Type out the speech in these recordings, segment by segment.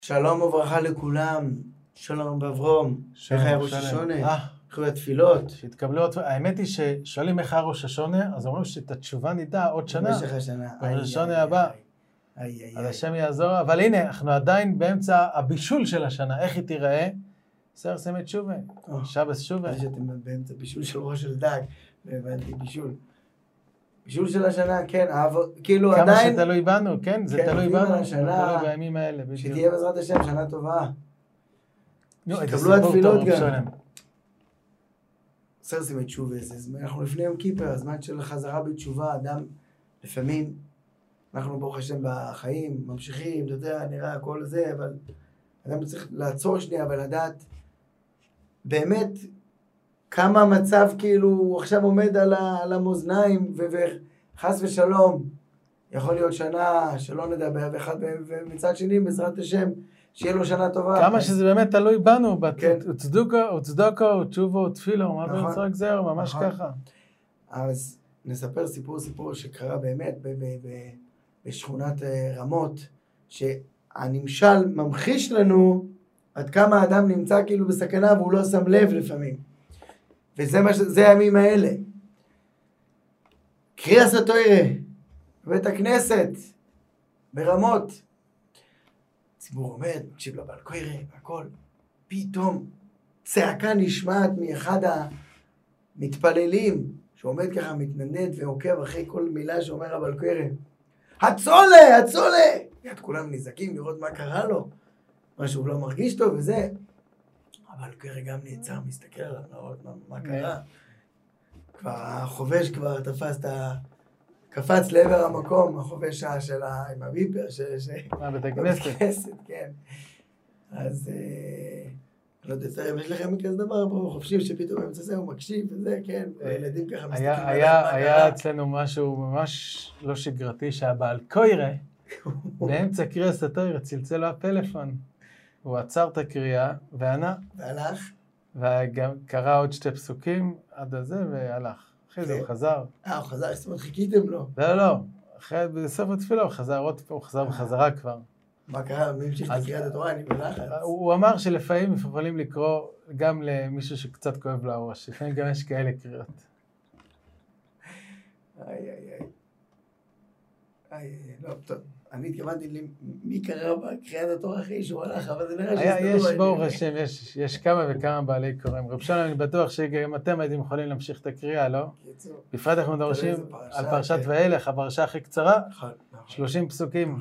שלום וברכה לכולם, שלום ואברום, איך היה ראש השונה? איך היו התפילות? שהתקבלו, האמת היא ששואלים איך היה ראש השונה, אז אומרים שאת התשובה נדע עוד שנה. במשך השנה. בראש השונה הבא. אז השם יעזור, אבל הנה, אנחנו עדיין באמצע הבישול של השנה, איך היא תיראה? סר סמת שובה, שבס שובה. אני שאתם באמצע בישול של ראש של דג, והבנתי בישול. בישול של השנה, כן, כאילו כמה עדיין... כמה שתלוי בנו, כן, זה תלוי בנו, תלוי בימים האלה. שתהיה בעזרת השם, שנה טובה. שתקבלו התפילות גם. סר סמת שובה, אנחנו לפני יום כיפר, הזמן של חזרה בתשובה, אדם לפעמים, אנחנו ברוך השם בחיים, ממשיכים, אתה יודע, נראה הכל זה, אבל אדם צריך לעצור שנייה ולדעת באמת כמה המצב כאילו הוא עכשיו עומד על המאזניים וחס ושלום יכול להיות שנה שלא נדבר ומצד שני בעזרת השם שיהיה לו שנה טובה. כמה שזה באמת תלוי בנו, צדוקו, תשובו, תפילו, מה בנצור גזר, ממש ככה. אז נספר סיפור שקרה באמת בשכונת רמות, שהנמשל ממחיש לנו עד כמה האדם נמצא כאילו בסכנה והוא לא שם לב לפעמים. וזה הימים האלה. קריאס התוירה, בית הכנסת, ברמות. ציבור עומד, מקשיב לבעל קוירה, והכל. פתאום צעקה נשמעת מאחד המתפללים, שעומד ככה מתנדנד ועוקב אחרי כל מילה שאומר הבעל קוירה. הצולה, הצולה! יד כולם נזקים לראות מה קרה לו. משהו לא מרגיש טוב וזה. אבל קוירה גם נעצר, מסתכל עליו, לראות מה קרה. כבר החובש כבר תפס את קפץ לעבר המקום, החובש שלה עם הביפר בית הכנסת, כן. אז לא יודע, יש לכם כזה דבר, חופשים שפתאום אמצע זה, הוא מקשיב וזה, כן, וילדים ככה מסתכלים עליו. היה אצלנו משהו ממש לא שגרתי, שהבעל קוירה, באמצע קריאת התוירה, צלצל לו הפלאפון. הוא עצר את הקריאה וענה. והלך? וגם קרא עוד שתי פסוקים עד הזה והלך. אחרי זה הוא חזר. הוא חזר, זאת אומרת, חיכיתם לו. לא. אחרי בסוף התפילה הוא חזר בחזרה כבר. מה קרה? מי המשיך את קריאת התורה? אני בלחץ. הוא אמר שלפעמים יכולים לקרוא גם למישהו שקצת כואב לו הראש. לפעמים גם יש כאלה קריאות. לא, טוב. אני התכוונתי לי מי קרא בקריאת התורה אחרי שהוא הלך, אבל זה נראה שהסתדרו. יש ברוך השם, יש כמה וכמה בעלי קוראים. רב שלום, אני בטוח שגם אתם הייתם יכולים להמשיך את הקריאה, לא? בפרט אנחנו מדרשים על פרשת ואילך, הפרשה הכי קצרה, 30 פסוקים.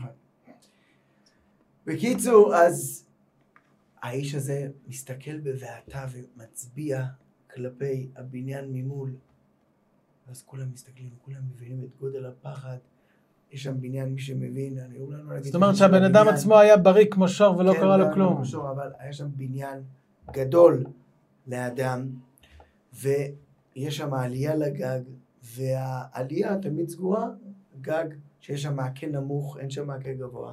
בקיצור, אז האיש הזה מסתכל בבעתה ומצביע כלפי הבניין ממול, ואז כולם מסתכלים, כולם מבינים את גודל הפחד. יש שם בניין, מי שמבין, אני אומר לנו להגיד... זאת אומרת שהבן אדם עצמו היה בריא כמו שור ולא קרה לו כלום. כן, שור, אבל היה שם בניין גדול לאדם, ויש שם עלייה לגג, והעלייה תמיד סגורה, גג שיש שם מעקה נמוך, אין שם מעקה גבוה,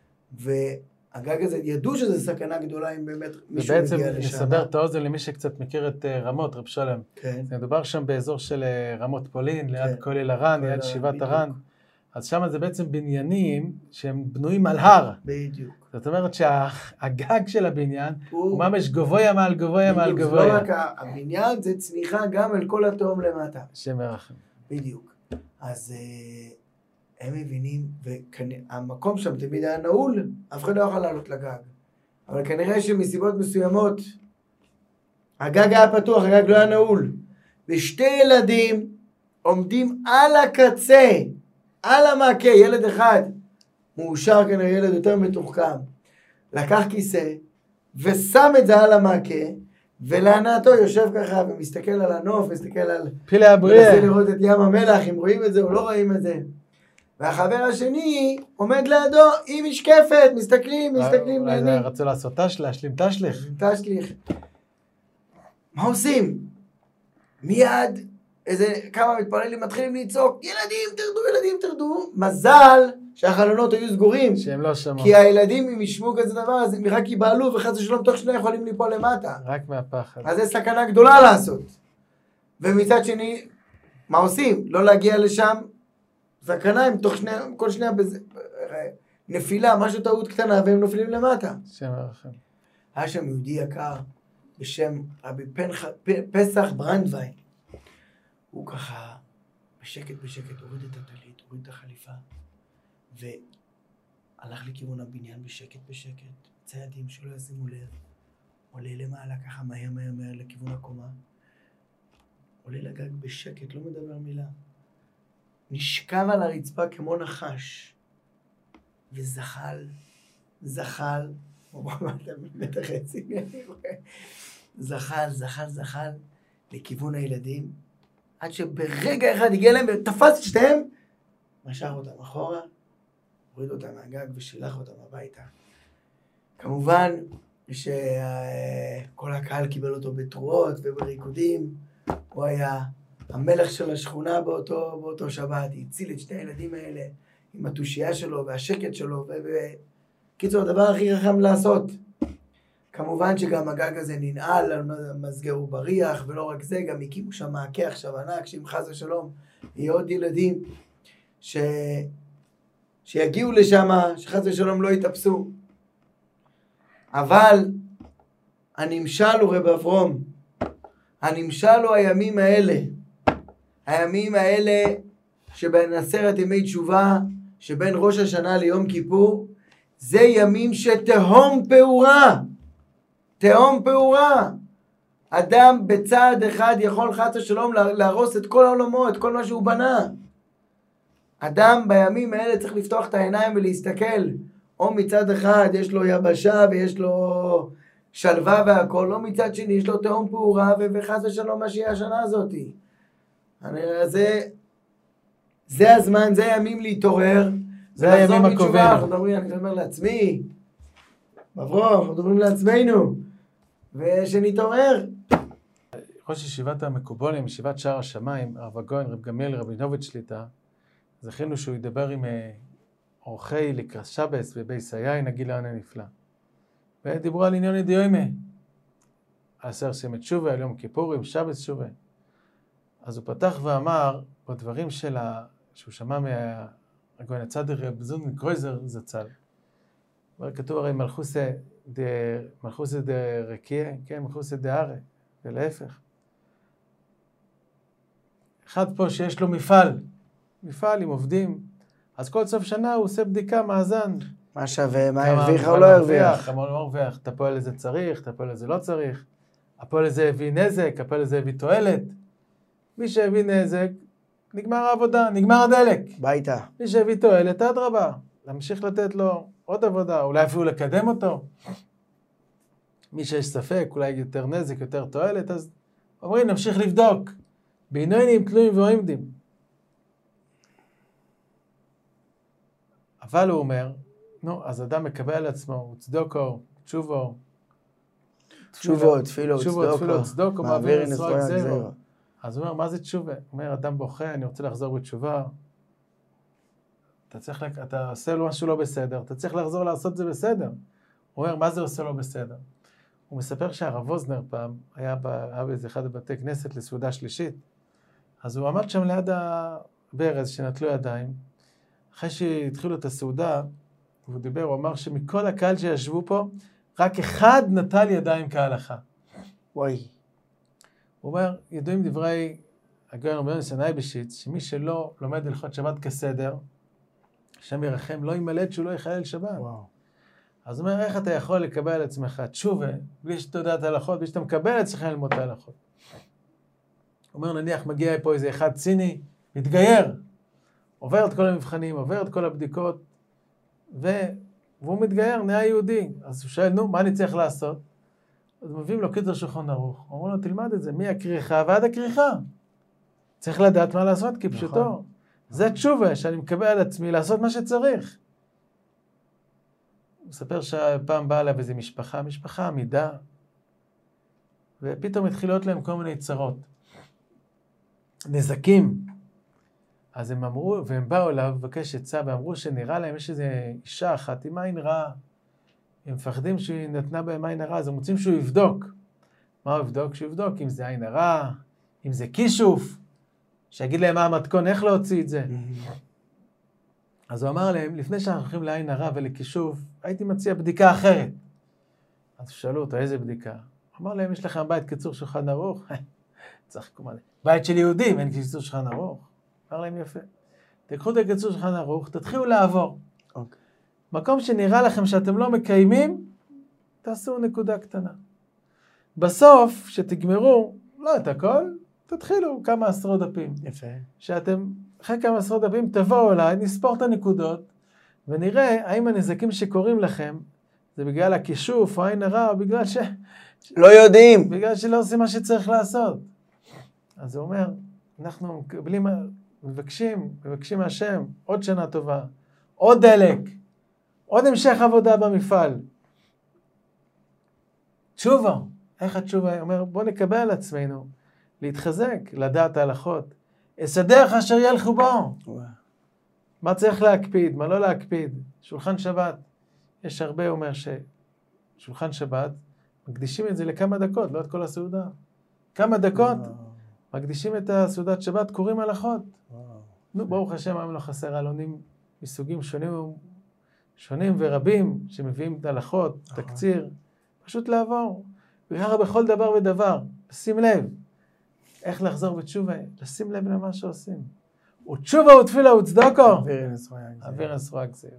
והגג הזה, ידעו שזה סכנה גדולה אם באמת מישהו מגיע לשם. ובעצם נסבר את האוזן למי שקצת מכיר את רמות, רב שלום. כן. זה מדובר שם באזור של רמות פולין, ליד כולל הר"ן, ליד שיבת הר"ן. אז שם זה בעצם בניינים שהם בנויים על הר. בדיוק. זאת אומרת שהגג של הבניין הוא ממש גבוה מעל גבוה מעל גבוה. זה לא רק הבניין, זה צניחה גם אל כל התהום למטה. שם ירחם. בדיוק. אז הם מבינים, והמקום שם תמיד היה נעול, אף אחד לא יכול לעלות לגג. אבל כנראה שמסיבות מסוימות, הגג היה פתוח, הגג לא היה נעול. ושתי ילדים עומדים על הקצה, על המעקה, ילד אחד, מאושר כנראה ילד יותר מתוחכם, לקח כיסא ושם את זה על המעקה, ולענתו יושב ככה ומסתכל על הנוף, מסתכל על... פילי הבריאה. מנסה לראות את ים המלח, אם רואים את זה או לא רואים את זה. והחבר השני עומד לידו עם משקפת, מסתכלים. רצו לעשות תשלח, תשליך. תשליך. מה עושים? מיד כמה מתפללים מתחילים לצעוק, ילדים תרדו. מזל שהחלונות היו סגורים. שהם לא שמעו. כי הילדים אם ישמעו כזה דבר, אז הם רק ייבהלו וחס ושלום תוך שנייה יכולים ליפול למטה. רק מהפחד. אז זה סכנה גדולה לעשות. ומצד שני, מה עושים? לא להגיע לשם, סכנה עם תוך שנייה, כל שנייה נפילה, משהו טעות קטנה, והם נופלים למטה. שם הרחם. היה שם יהודי יקר בשם רבי פסח ברנדווין. הוא ככה בשקט הוריד את הטלית, הוריד את החליפה, והלך לכיוון הבניין בשקט, צעדים שלא ישימו לב, עולה למעלה ככה מהר לכיוון הקומה, עולה לגג בשקט, לא מדבר מילה, נשכב על הרצפה כמו נחש, וזחל, זחל לכיוון הילדים, עד שברגע אחד הגיע להם ותפס את שתיהם, משך אותם אחורה, הוריד אותם מהגג ושילח אותם הביתה. כמובן שכל הקהל קיבל אותו בתרועות ובריקודים, הוא היה המלך של השכונה באותו שבת, הציל את שני הילדים האלה עם התושייה שלו והשקט שלו, וקיצור, הדבר הכי רחם לעשות. כמובן שגם הגג הזה ננעל, מסגר ובריח, ולא רק זה, גם הקימו שם מעקה עכשיו ענק, שאם חס ושלום יהיו עוד ילדים שיגיעו לשם, שחס ושלום לא יתאפסו. אבל הנמשל הוא רב אברום, הנמשל הוא הימים האלה שבין 10 ימי תשובה, שבין ראש השנה ליום כיפור, זה ימים שתהום פעורה. אדם בצעד אחד יכול חס ושלום להרוס את כל העולמות, את כל מה שהוא בנה. אדם בימים האלה צריך לפתוח את העיניים ולהסתכל, או מצד אחד יש לו יבשה ויש לו שלווה והכל, או מצד שני יש לו תהום פעורה וחס ושלום מה שיהיה השנה הזאת. זה הזמן, זה הימים להתעורר. זה הימים הקובעים. אני אומר לעצמי, בברוך, אנחנו מדברים לעצמנו, ושנתעורר. ראש ישיבת המקובולים, ישיבת שער השמיים, הרב הגאון, רב גמליאל, רבינוביץ' שליטה, זכינו שהוא ידבר עם אורחי לקראת שבס ובייס היין, הגיל העון הנפלא. ודיברו על עניון דיומא, עשר שמת שובה, על יום כיפורים, שבס שובה. אז הוא פתח ואמר, בדברים שהוא שמע מהגאון הצדיק רב זונמן קרויזר זצ"ל, כתוב הרי מלכוסא דרקיע, כן, מלכוסא דהרא, ולהפך. אחד פה שיש לו מפעל עם עובדים, אז כל סוף שנה הוא עושה בדיקה, מאזן. מה שווה, מה הרוויח או לא הרוויח? כמה לא הרוויח, את הפועל הזה צריך, את הפועל הזה לא צריך, הפועל הזה הביא נזק, הפועל הזה הביא תועלת. מי שהביא נזק, נגמר העבודה, נגמר הדלק. ביתה. מי שהביא תועלת, אדרבה, להמשיך לתת לו עוד עבודה, אולי אפילו לקדם אותו. מי שיש ספק, אולי יותר נזק, יותר תועלת, אז אומרים, נמשיך לבדוק. בעינויים תלויים ועומדים. אבל הוא אומר, נו, אז אדם מקבל על עצמו, צדוקו, תשובו, תפילו, צדוקו, מעביר נסרוק זרו. אז הוא אומר, מה זה תשובה? הוא אומר, אדם בוכה, אני רוצה לחזור בתשובה. אתה עושה לו משהו לא בסדר, אתה צריך לחזור לעשות זה בסדר. הוא אומר, מה זה עושה לו בסדר? הוא מספר שהרב אוזנר פעם היה באיזה אחד הבתי כנסת לסעודה שלישית, אז הוא עמד שם ליד הברז שנטלו ידיים, אחרי שהתחילו את הסעודה, הוא דיבר, הוא אמר שמכל הקהל שישבו פה, רק אחד נטל ידיים כהלכה. וואי. הוא אומר, ידועים דברי הגאון רבי יונס הנייבשיץ, שמי שלא לומד הלכות שבת כסדר, השם ירחם, לא ימלט שהוא לא יחלל שבת. וואו. אז הוא אומר, איך אתה יכול לקבל על עצמך תשובה, בלי שאתה יודע את ההלכות, בלי שאתה מקבל על עצמך ללמוד את ההלכות. הוא אומר, נניח מגיע פה איזה אחד ציני, מתגייר, עובר את כל המבחנים, עובר את כל הבדיקות, והוא מתגייר, נהיה יהודי. אז הוא שואל, נו, מה אני צריך לעשות? אז מביאים לו קיצור שולחן ערוך. הוא אומר לו, תלמד את זה, מהכריכה ועד הכריכה. צריך לדעת מה לעשות, כפשוטו. זה תשובה שאני מקבל על עצמי לעשות מה שצריך. הוא מספר שפעם באה לה באיזו משפחה עמידה, ופתאום התחילו להם כל מיני צרות. נזקים. אז הם אמרו, והם באו אליו לבקש עצה, ואמרו שנראה להם, יש איזו אישה אחת עם עין רעה, הם מפחדים שהיא נתנה בהם עין הרע, אז הם רוצים שהוא יבדוק. מה הוא יבדוק? שהוא יבדוק אם זה עין הרע, אם זה כישוף, שיגיד להם מה המתכון, איך להוציא את זה. אז הוא אמר להם, לפני שאנחנו הולכים לעין הרע ולכישוף, הייתי מציע בדיקה אחרת. אז שאלו אותו, איזה בדיקה? הוא אמר להם, יש לכם בית קיצור שולחן ערוך? צחקו מלא. בית של יהודים, אין קיצור שולחן ערוך. אמר להם יפה. תקחו את הקיצור שולחן ערוך, תתחילו לעבור. מקום שנראה לכם שאתם לא מקיימים, תעשו נקודה קטנה. בסוף, שתגמרו, לא את הכל, תתחילו כמה עשרות דפים. יפה. שאתם, אחרי כמה עשרות דפים, תבואו אליי, נספור את הנקודות, ונראה האם הנזקים שקורים לכם, זה בגלל הכישוף או עין הרע, או בגלל לא יודעים. בגלל שלא עושים מה שצריך לעשות. אז הוא אומר, אנחנו מבקשים מהשם, עוד שנה טובה, עוד דלק, עוד המשך עבודה במפעל. תשובה. איך התשובה? הוא אומר, בוא נקבל על עצמנו, להתחזק, לדעת ההלכות. אסדרך אשר ילכו בו. מה צריך להקפיד, מה לא להקפיד. שולחן שבת. יש הרבה אומר ששולחן שבת, מקדישים את זה לכמה דקות, לא את כל הסעודה. כמה דקות, מקדישים את הסעודת שבת, קוראים הלכות. נו, ברוך השם, היום לא חסר עלונים מסוגים שונים ורבים, שמביאים את ההלכות, תקציר, פשוט לעבור. וככה בכל דבר ודבר, לשים לב. איך לחזור בתשובה? לשים לב למה שעושים. ותשובה ותפילה וצדוקו. אוויר נסרויה גזיר.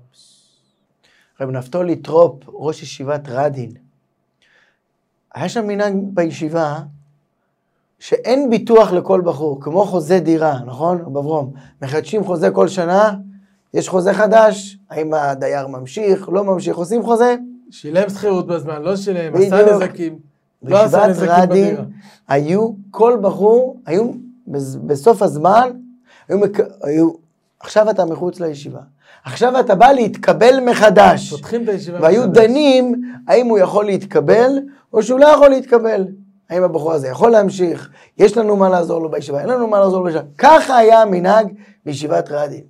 רב נפתולי טרופ, ראש ישיבת רדין. היה שם מנהג בישיבה, שאין ביטוח לכל בחור, כמו חוזה דירה, נכון? בברום. מחדשים חוזה כל שנה, יש חוזה חדש, האם הדייר ממשיך, לא ממשיך, עושים חוזה? שילם שכירות בזמן, לא שילם, עשה נזקים. לא עשה בישיבת נזקים רדין, בדירה. היו, כל בחור, היו, בסוף הזמן, עכשיו אתה מחוץ לישיבה. עכשיו אתה בא להתקבל מחדש. פותחים את הישיבה והיו מחדש. דנים, האם הוא יכול להתקבל, או שהוא לא יכול להתקבל. האם הבחור הזה יכול להמשיך, יש לנו מה לעזור לו בישיבה, אין לנו מה לעזור לו בישיבה. ככה היה המנהג בישיבת רדין.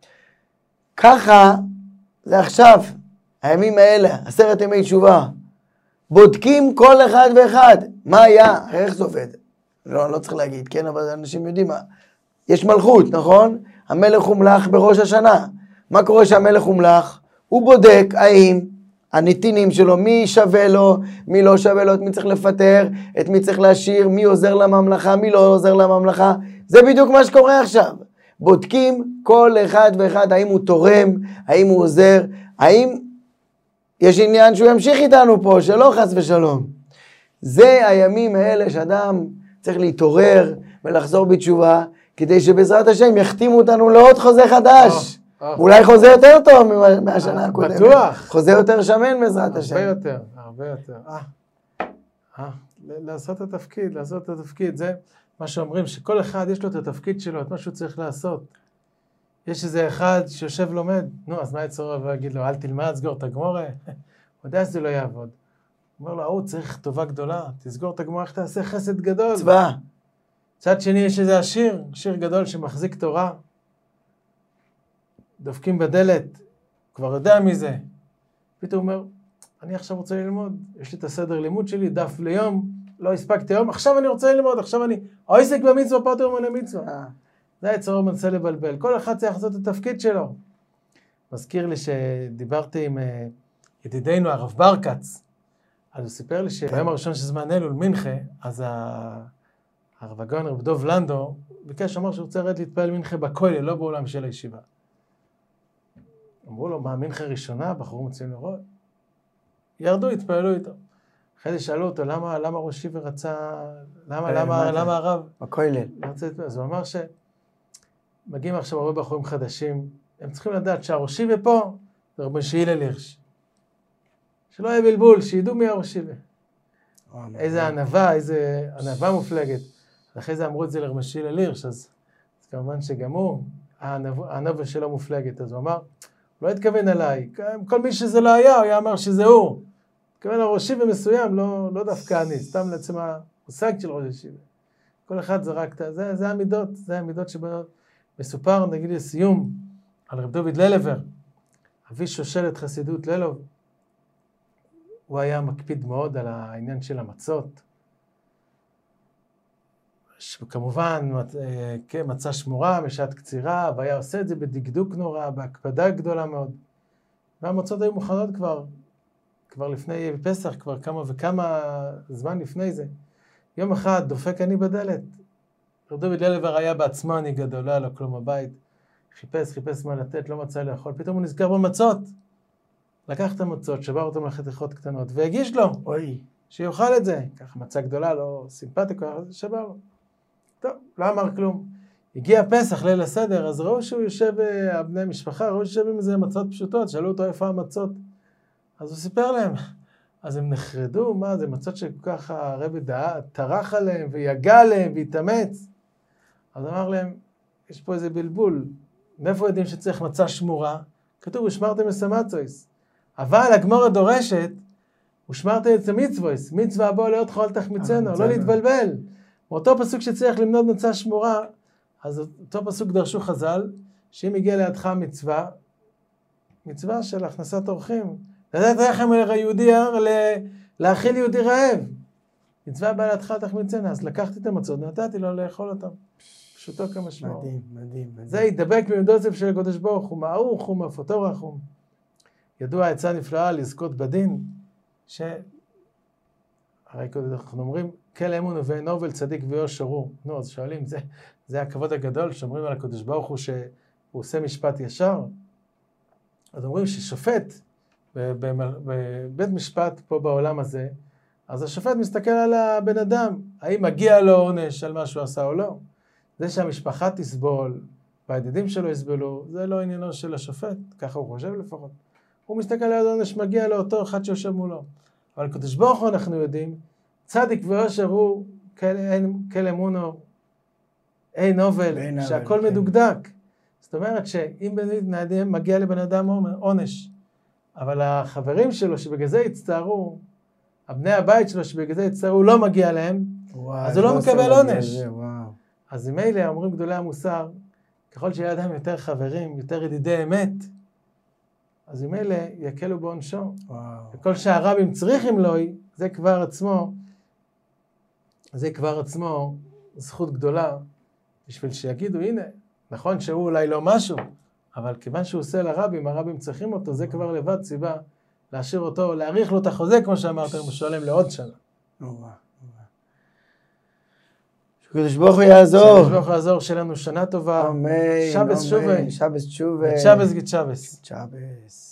ככה, זה עכשיו, הימים האלה, 10 ימי תשובה, בודקים כל אחד ואחד. מה היה? איך זה עובד? לא צריך להגיד, כן, אבל אנשים יודעים מה. יש מלכות, נכון? המלך הומלך בראש השנה. מה קורה שהמלך הומלך? הוא בודק האם הנתינים שלו, מי שווה לו, מי לא שווה לו, את מי צריך לפטר, את מי צריך להשאיר, מי עוזר לממלכה, מי לא עוזר לממלכה. זה בדיוק מה שקורה עכשיו. בודקים כל אחד ואחד, האם הוא תורם, האם הוא עוזר, האם יש עניין שהוא ימשיך איתנו פה, שלא חס ושלום. זה הימים האלה שאדם צריך להתעורר ולחזור בתשובה, כדי שבעזרת השם יחתימו אותנו לעוד חוזה חדש. אולי חוזה יותר טוב מהשנה הקודמת. בטוח. חוזה יותר שמן בעזרת השם. הרבה יותר. לעשות את התפקיד, זה מה שאומרים, שכל אחד יש לו את התפקיד שלו, את מה שהוא צריך לעשות. יש איזה אחד שיושב לומד, נו, אז מה יצורו ויגיד לו, אל תלמד, סגור את הגמורה? הוא יודע שזה לא יעבוד. הוא אומר לו, הוא צריך טובה גדולה, תסגור את הגמורה, איך תעשה חסד גדול. צבא. צד שני יש איזה שיר גדול שמחזיק תורה. דופקים בדלת, כבר יודע מזה. פתאום הוא אומר, אני עכשיו רוצה ללמוד, יש לי את הסדר לימוד שלי, דף ליום, לא הספקתי היום, עכשיו אני רוצה ללמוד, עכשיו אני, העסק במצווה, פוטר מן המצווה. זה יצרו מנסה לבלבל, כל אחד צריך לעשות את התפקיד שלו. מזכיר לי שדיברתי עם ידידנו הרב ברקץ, אז הוא סיפר לי שביום הראשון שזמן אלול מנחה, אז הרב הגאון רב דוב לנדו, ביקש אמר שהוא רוצה לרדת להתפעל מנחה בכולל, לא בעולם של הישיבה. אמרו לו, מה, מנחה ראשונה, בחורים רוצים לראות? ירדו, התפעלו איתו. אחרי זה שאלו אותו, למה ראש ישיבה רצה, למה הרב? בכולל. אז הוא אמר שמגיעים עכשיו הרבה בחורים חדשים, הם צריכים לדעת שהראש ישיבה פה, זה רבי שמעון הירש. שלא יהיה בלבול, שידעו מי הראש ישיבה. איזה ענווה מופלגת. אחרי זה אמרו את זה לרבי שמעון הירש, אז כמובן שגם הוא, הענווה שלו מופלגת. אז הוא אמר, הוא לא התכוון עליי, כל מי שזה לא היה, הוא היה אמר שזה הוא. התכוון לראש ישיבה מסוים, לא דווקא אני, סתם לעצם המושג של ראש ישיבה. כל אחד זרק, זה המידות שבנות. מסופר, נגיד לסיום, על רב דוד ללבר, אבי שושלת חסידות ללוב. הוא היה מקפיד מאוד על העניין של המצות. כמובן, מצה שמורה, משעת קצירה, והיה עושה את זה בדקדוק נורא, בהקפדה גדולה מאוד. והמצות היו מוכנות כבר לפני פסח, כבר כמה וכמה זמן לפני זה. יום אחד דופק אני בדלת. רב דוד ללבר היה בעצמו אני גדול, לא היה לו כלום בבית. חיפש מה לתת, לא מצא לאכול. פתאום הוא נזכר במצות. לקח את המצות, שבר אותם לחתיכות קטנות, והגיש לו. אוי. שיאכל את זה. ככה מצה גדולה, לא סימפטיקו, שבר לו. טוב, לא אמר כלום. הגיע פסח, ליל הסדר, אז ראו שהוא יושב, בני משפחה, ראו שהוא יושב עם איזה מצות פשוטות, שאלו אותו איפה המצות. אז הוא סיפר להם. אז הם נחרדו, מה זה מצות שככה הרבי טרח עליהם, ויגע עליהם, והתאמץ. אז אמר להם, יש פה איזה בלבול. מאיפה יודעים שצריך מצה שמורה? כתוב, ושמרתם לסמצויס. אבל הגמרא דורשת, ושמרתם את המצוויס. מצווה הבא להיות חול תחמיצנו, לא להתבלבל. מאותו פסוק שצריך למנות מצה שמורה, אז אותו פסוק דרשו חז"ל, שאם הגיע לידך מצווה של הכנסת אורחים. לדעת רחם אל היהודי להאכיל יהודי רעב. מצווה באה לידך תחמיצנו, אז לקחתי את המצות, נתתי לו לאכול אותם. פשוטו כמשמעו. מדהים. זה ידבק מיודוסף של הקדוש ברוך הוא, מערוך הוא, מאפותו רחום. ידוע עצה נפלאה לזכות בדין, הרי אנחנו אומרים, כל אמונו ואין עוול צדיק ויושר הוא. נו, אז שואלים, זה הכבוד הגדול, שאומרים על הקדוש ברוך הוא שהוא עושה משפט ישר. אז אומרים ששופט בבית משפט פה בעולם הזה, אז השופט מסתכל על הבן אדם, האם מגיע לו עונש על מה שהוא עשה או לא. זה שהמשפחה תסבול, והידידים שלו יסבלו, זה לא עניינו של השופט, ככה הוא חושב לפחות. הוא מסתכל על עונש מגיע לאותו אחד שיושב מולו. אבל קדוש ברוך הוא אנחנו יודעים, צדיק ויושר הוא כל אמונו, אין עוול, שהכל מדוקדק. זאת אומרת שאם בן אדם מגיע לבן אדם עונש, אבל החברים שלו שבגלל זה הצטערו, הבני הבית שלו שבגלל זה הצטערו, לא מגיע להם, אז הוא לא מקבל עונש. אז אם אלה אומרים גדולי המוסר, ככל שיהיה אדם יותר חברים, יותר ידידי אמת, אז אם אלה יקלו בעונשו. וכל שהרבים צריכים לו, זה כבר עצמו זכות גדולה, בשביל שיגידו, הנה, נכון שהוא אולי לא משהו, אבל כיוון שהוא עושה לרבים, הרבים צריכים אותו, זה כבר לבד סיבה להשאיר אותו, להאריך לו את החוזה, כמו שאמרתם, משלם לעוד שנה. שקדוש ברוך הוא יעזור. שקדוש ברוך הוא יעזור, שלנו שנה טובה. אמן. שבס שובה. שבס שובה. שבס גיד שבס. שבס.